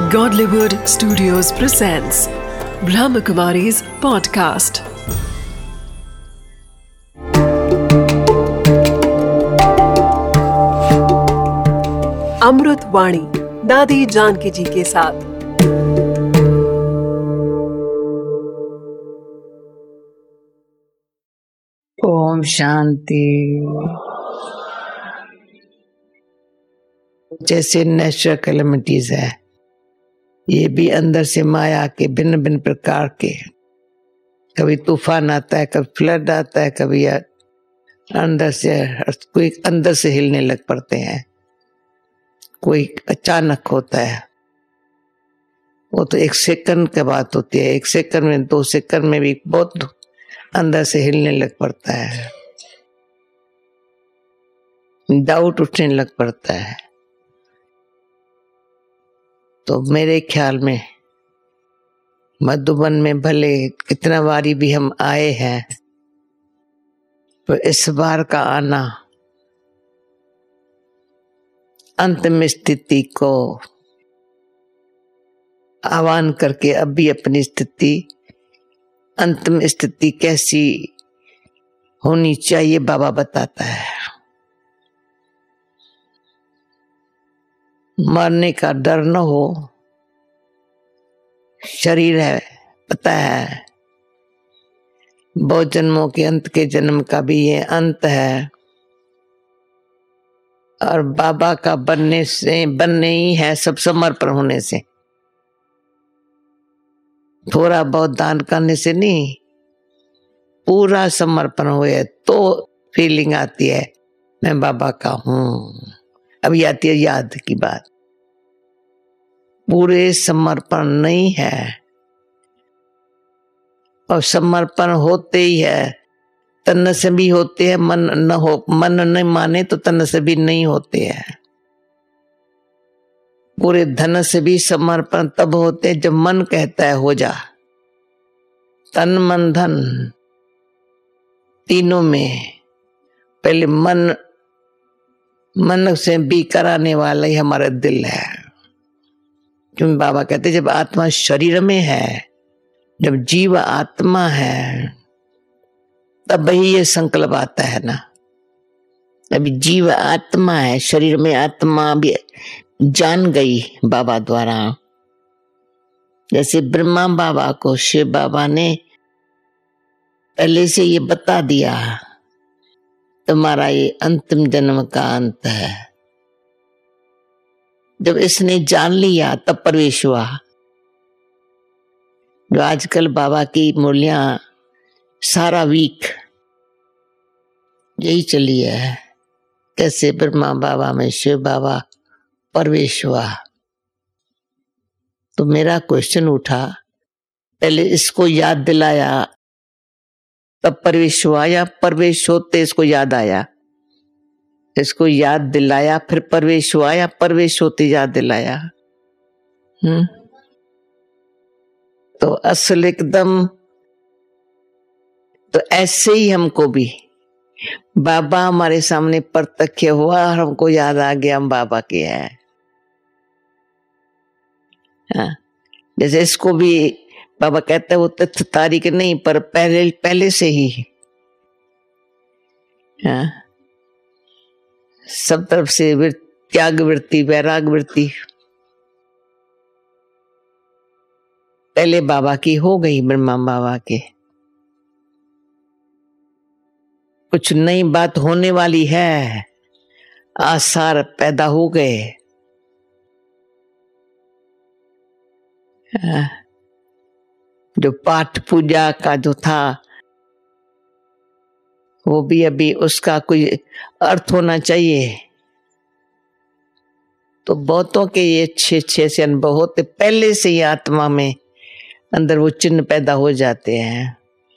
Godlywood Studios presents Brahmakumari's podcast. अमृत वाणी दादी जानकी जी के साथ। ओम शांति। जैसे नेचुरल कैलेमिटीज है, ये भी अंदर से माया के भिन्न भिन्न प्रकार के, कभी तूफान आता है, कभी फ्लड आता है, कभी अंदर से कोई अंदर से हिलने लग पड़ते हैं, कोई अचानक होता है। वो तो एक सेकंड की बात होती है, एक सेकंड में 2 सेकंड में भी बहुत अंदर से हिलने लग पड़ता है, डाउट उठने लग पड़ता है। तो मेरे ख्याल में मधुबन में भले कितना बारी भी हम आए हैं, तो इस बार का आना अंतिम स्थिति को आह्वान करके अभी अपनी स्थिति, अंतिम स्थिति कैसी होनी चाहिए बाबा बताता है। मरने का डर न हो, शरीर है पता है, बहुत जन्मों के अंत के जन्म का भी ये अंत है, और बाबा का बनने ही है सब समर्पण होने से। थोड़ा बहुत दान करने से नहीं, पूरा समर्पण हुए तो फीलिंग आती है मैं बाबा का हूं। अभी आती है याद की बात, पूरे समर्पण नहीं है, और समर्पण होते ही है तन से भी होते हैं, मन नहीं माने तो तन से भी नहीं होते हैं। पूरे धन से भी समर्पण तब होते जब मन कहता है हो जा। तन मन धन तीनों में पहले मन से भी कराने वाला ही हमारा दिल है। क्योंकि बाबा कहते जब आत्मा शरीर में है, जब जीव आत्मा है, तब ही ये संकल्प आता है ना। अभी जीव आत्मा है, शरीर में आत्मा भी जान गई बाबा द्वारा। जैसे ब्रह्मा बाबा को शिव बाबा ने पहले से ये बता दिया, तुम्हारा ये अंतिम जन्म का अंत है। जब इसने जान लिया तब प्रवेश हुआ। जो आजकल बाबा की मूर्तियां सारा वीक यही चली है, कैसे ब्रह्मा बाबा में शिव बाबा प्रवेश हुआ। तो मेरा क्वेश्चन उठा, पहले इसको याद दिलाया तब प्रवेश हुआ, या प्रवेश होते इसको याद आया? इसको याद दिलाया फिर प्रवेश हुआ, या प्रवेश होते याद दिलाया? तो असल एकदम तो ऐसे ही हमको भी बाबा हमारे सामने प्रत्यक्ष हुआ और हमको याद आ गया हम बाबा के हैं। जैसे इसको भी बाबा कहते हैं वो तथ्य तारीख नहीं, पर पहले से ही सब तरफ से त्याग वृत्ति, वैराग वृत्ति पहले बाबा की हो गई, ब्रह्मा बाबा के। कुछ नई बात होने वाली है, आसार पैदा हो गए। जो पाठ पूजा का जो था वो भी अभी उसका कोई अर्थ होना चाहिए। तो बहुतों के ये अच्छे से अनुभव होते, पहले से ही आत्मा में अंदर वो चिन्ह पैदा हो जाते हैं।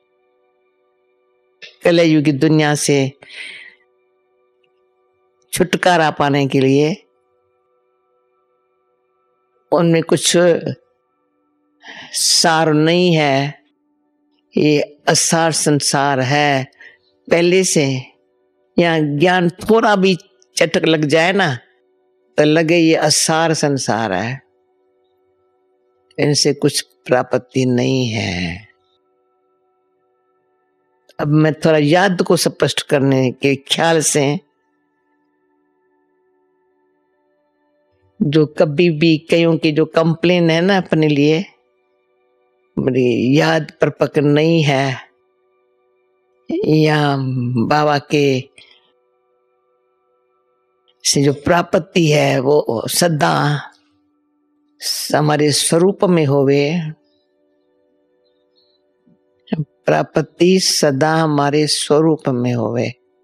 कलयुगी दुनिया से छुटकारा पाने के लिए उनमें कुछ सार नहीं है, ये असार संसार है पहले से। यहाँ ज्ञान थोड़ा भी चटक लग जाए ना तो लगे ये असार संसार है। इनसे कुछ प्राप्ति नहीं है। अब मैं थोड़ा याद को स्पष्ट करने के ख्याल से, जो कभी भी कईयों की जो कंप्लेन है ना अपने लिए, मेरी याद पर पकड़ नहीं है, या बाबा के से जो प्राप्ति है वो सदा हमारे स्वरूप में होवे, प्राप्ति सदा हमारे स्वरूप में होवे।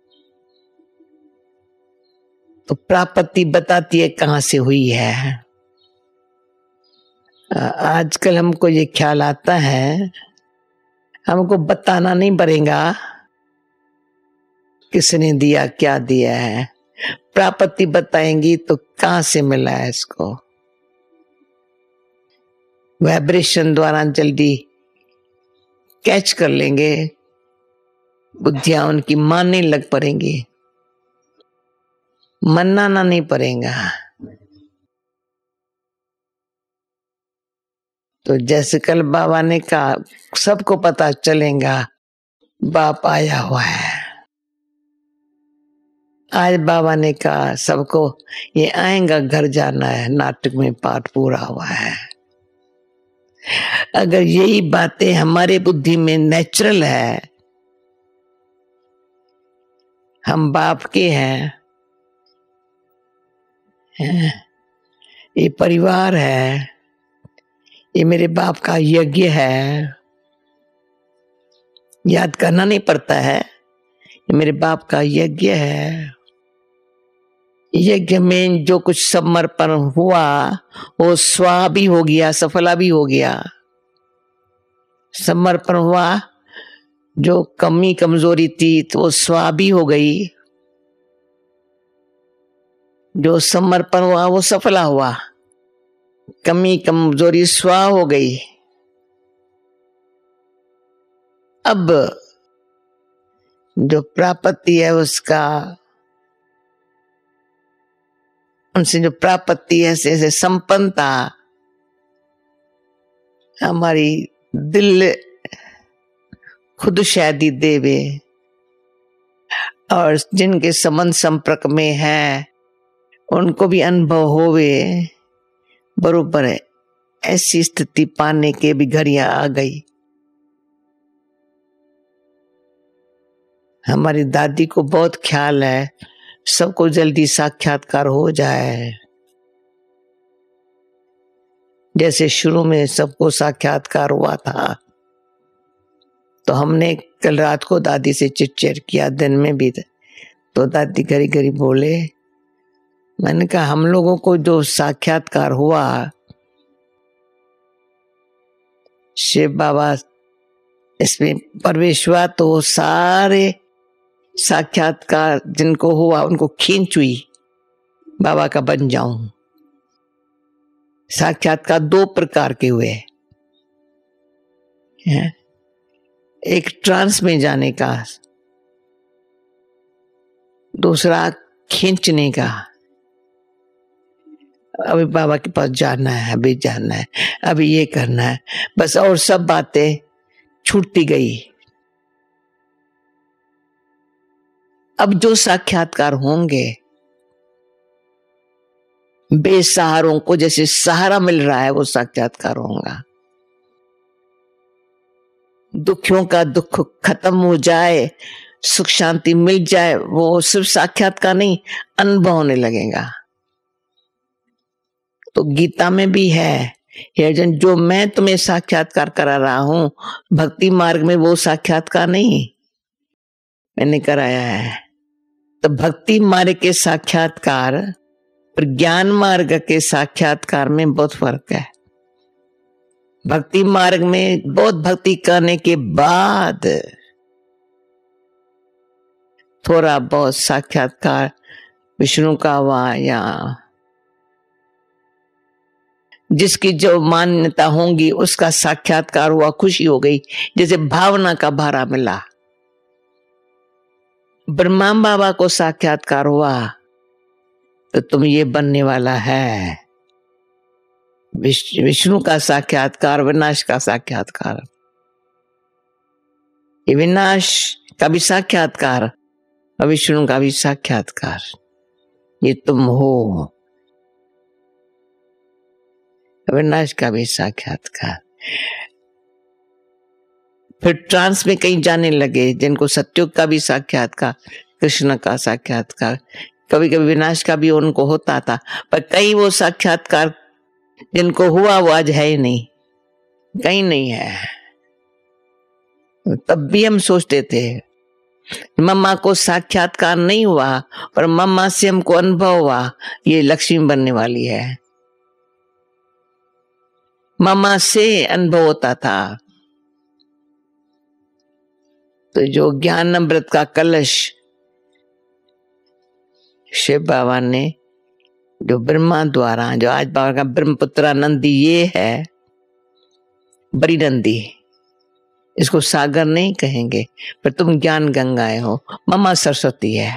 तो प्राप्ति बताती है कहां से हुई है। आजकल हमको ये ख्याल आता है, हमको बताना नहीं पड़ेगा किसने दिया, क्या दिया है। प्राप्ति बताएंगी तो कहां से मिला है इसको। वाइब्रेशन द्वारा जल्दी कैच कर लेंगे, बुद्धियां उनकी मानने लग पड़ेंगी, मनाना नहीं पड़ेगा। तो जैसे कल बाबा ने कहा, सबको पता चलेगा बाप आया हुआ है। आज बाबा ने कहा सबको ये आएगा, घर जाना है, नाटक में पाठ पूरा हुआ है। अगर यही बातें हमारे बुद्धि में नेचुरल है, हम बाप के हैं, ये परिवार है, ये मेरे बाप का यज्ञ है, याद करना नहीं पड़ता है, ये मेरे बाप का यज्ञ है। यज्ञ में जो कुछ समर्पण हुआ वो स्वा भी हो गया, सफला भी हो गया। समर्पण हुआ, जो कमी कमजोरी थी तो वो स्वा भी हो गई, जो समर्पण हुआ वो सफला हुआ, कमी कमजोरी स्वा हो गई। अब जो प्राप्ति है उसका, उनसे जो प्राप्ति है से संपन्नता हमारी दिल खुद शायद ही देवे, और जिनके संबंध संपर्क में है उनको भी अनुभव होवे बरोबर है। ऐसी स्थिति पाने के भी घड़ियां आ गई। हमारी दादी को बहुत ख्याल है सबको जल्दी साक्षात्कार हो जाए। जैसे शुरू में सबको साक्षात्कार हुआ था, तो हमने कल रात को दादी से चिट-चैट किया, दिन में भी, तो दादी घड़ी घड़ी बोले, मैंने कहा हम लोगों को जो साक्षात्कार हुआ, शिव बाबा इसमें प्रवेश हुआ, तो सारे साक्षात्कार जिनको हुआ उनको खींच हुई बाबा का बन जाऊं। साक्षात्कार दो प्रकार के हुए, एक ट्रांस में जाने का, दूसरा खींचने का। अभी बाबा के पास जाना है, अभी जाना है, अभी ये करना है, बस, और सब बातें छूटती गई। अब जो साक्षात्कार होंगे, बेसहारों को जैसे सहारा मिल रहा है वो साक्षात्कार होगा। दुखियों का दुख खत्म हो जाए, सुख शांति मिल जाए, वो सिर्फ साक्षात्कार नहीं, अनुभव होने लगेगा। तो गीता में भी है, हे अर्जुन, जो मैं तुम्हें साक्षात्कार करा रहा हूं भक्ति मार्ग में, वो साक्षात्कार नहीं मैंने कराया है। तो भक्ति मार्ग के साक्षात्कार और ज्ञान मार्ग के साक्षात्कार में बहुत फर्क है। भक्ति मार्ग में बहुत भक्ति करने के बाद थोड़ा बहुत साक्षात्कार विष्णु का हुआ, या जिसकी जो मान्यता होंगी उसका साक्षात्कार हुआ, खुशी हो गई, जैसे भावना का भारा मिला। ब्रह्मा बाबा को साक्षात्कार हुआ तो तुम ये बनने वाला है, विष्णु का साक्षात्कार, विनाश का साक्षात्कार। ये विनाश का भी साक्षात्कार और विष्णु का भी साक्षात्कार, ये तुम हो। विनाश का भी साक्षात्कार। फिर ट्रांस में कहीं जाने लगे, जिनको सत्युग का भी साक्षात्कार, कृष्ण का साक्षात्कार, कभी कभी विनाश का भी उनको होता था, पर कहीं वो साक्षात्कार जिनको हुआ वो आज है ही नहीं, कहीं नहीं है। तब भी हम सोचते थे मम्मा को साक्षात्कार नहीं हुआ, पर मम्मा से हमको अनुभव हुआ ये लक्ष्मी बनने वाली है। मम्मा से अनुभव होता था। तो जो ज्ञान अमृत का कलश शिव बाबा ने, जो ब्रह्मा द्वारा, जो आज बाबा का ब्रह्मपुत्र नंदी ये है, बड़ी नंदी, इसको सागर नहीं कहेंगे, पर तुम ज्ञान गंगाएं हो। मम्मा सरस्वती है,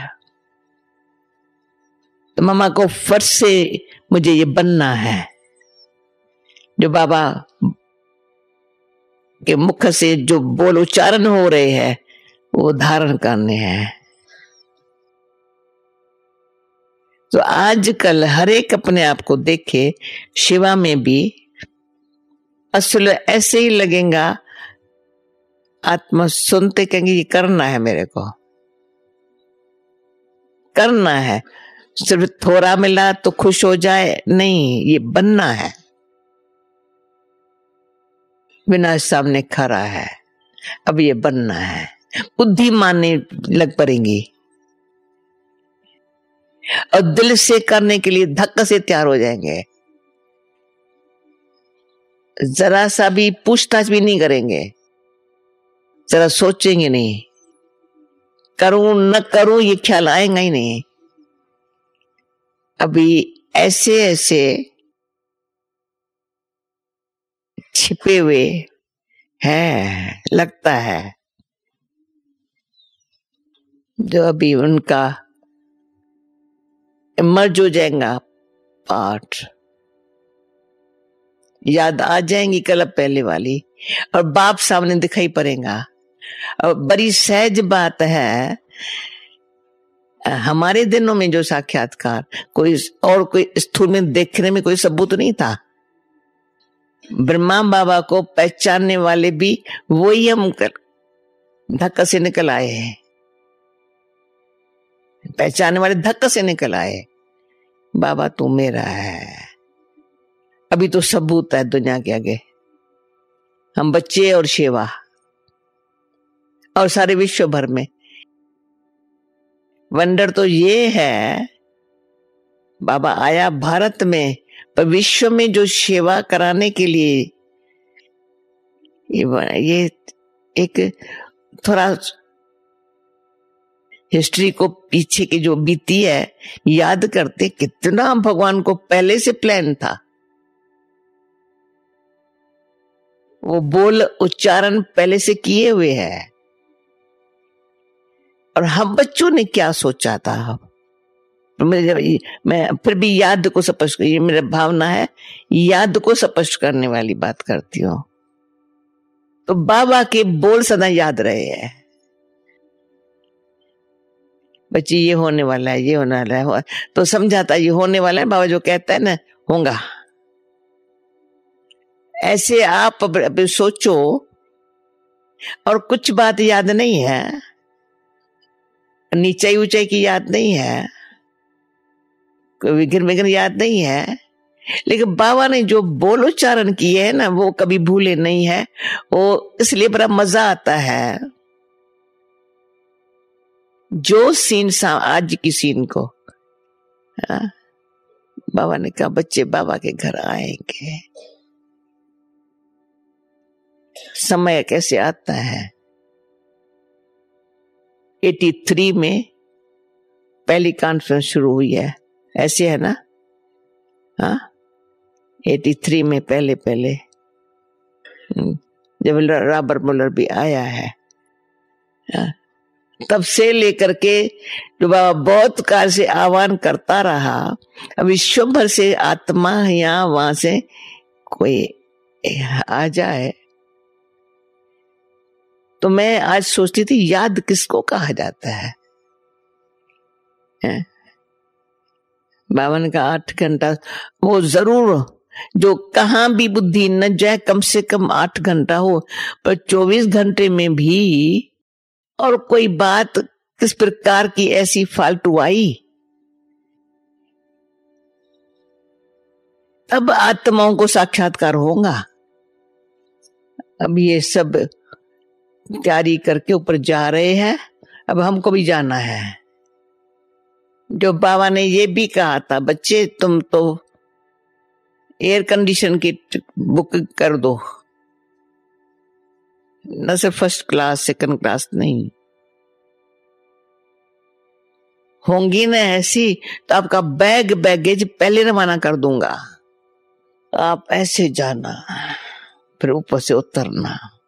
तो मम्मा को फर्ज से मुझे ये बनना है, जो बाबा के मुख से जो बोल उच्चारण हो रहे हैं वो धारण करने हैं। तो आजकल हर एक अपने आप को देखे, शिवा में भी असल ऐसे ही लगेगा। आत्मा सुनते कहेंगे ये करना है, मेरे को करना है। सिर्फ थोड़ा मिला तो खुश हो जाए, नहीं, ये बनना है। विनाश सामने खड़ा है, अब ये बनना है। बुद्धि मानने लग पड़ेंगी और दिल से करने के लिए धक्का से तैयार हो जाएंगे। जरा सा भी पूछताछ भी नहीं करेंगे, जरा सोचेंगे नहीं, करूं न करूं ये ख्याल आएगा ही नहीं। अभी ऐसे ऐसे छिपे हुए हैं, लगता है, जो अभी उनका मर्ज हो जाएगा पाठ, याद आ जाएंगी कल पहले वाली, और बाप सामने दिखाई पड़ेगा। और बड़ी सहज बात है, हमारे दिनों में जो साक्षात्कार कोई और कोई स्थूल में देखने में कोई सबूत नहीं था। ब्रह्मा बाबा को पहचानने वाले भी वही हम धक्का से निकल आए हैं, पहचानने वाले धक्का से निकल आए, बाबा तू मेरा है। अभी तो सबूत है दुनिया के आगे, हम बच्चे और सेवा और सारे विश्व भर में। वंडर तो ये है, बाबा आया भारत में, पर विश्व में जो सेवा कराने के लिए ये एक थोड़ा हिस्ट्री को पीछे की जो बीती है याद करते, कितना भगवान को पहले से प्लान था। वो बोल उच्चारण पहले से किए हुए है, और हम बच्चों ने क्या सोचा था। मैं फिर भी याद को स्पष्ट, ये मेरा भावना है, याद को स्पष्ट करने वाली बात करती हूँ। तो बाबा के बोल सदा याद रहे हैं, बच्ची ये होने वाला है, ये होने वाला है, तो समझाता ये होने वाला है। बाबा जो कहता है ना होगा, ऐसे आप अब सोचो। और कुछ बात याद नहीं है, नीचाई ऊंचाई की याद नहीं है, कोई विघ्न विघ्न याद नहीं है, लेकिन बाबा ने जो बोल उच्चारण किए है ना वो कभी भूले नहीं है। वो इसलिए बड़ा मजा आता है। जो सीन आज की सीन को बाबा ने कहा बच्चे बाबा के घर आएंगे, समय कैसे आता है। 83 में पहली कॉन्फ्रेंस शुरू हुई है, ऐसे है ना। हाँ 83 में पहले जब रॉबर्ट मुलर भी आया है, तब से लेकर के जो बाबा बहुत काल से आह्वान करता रहा। अब विश्व भर से आत्मा यहाँ वहां से कोई आ जाए। तो मैं आज सोचती थी याद किसको कहा जाता है? बाबा ने कहा 8 घंटा, वो जरूर जो कहाँ भी बुद्धि न जाए कम से कम 8 घंटा हो, पर 24 घंटे में भी और कोई बात किस प्रकार की ऐसी फालतू आई, तब आत्माओं को साक्षात्कार होगा। अब ये सब तैयारी करके ऊपर जा रहे हैं, अब हमको भी जाना है। जो बाबा ने ये भी कहा था, बच्चे तुम तो एयर कंडीशन की बुक कर दो, न सिर्फ फर्स्ट क्लास सेकंड क्लास नहीं, होंगी ना ऐसी तो आपका बैगेज पहले रवाना कर दूंगा, आप ऐसे जाना फिर ऊपर से उतरना।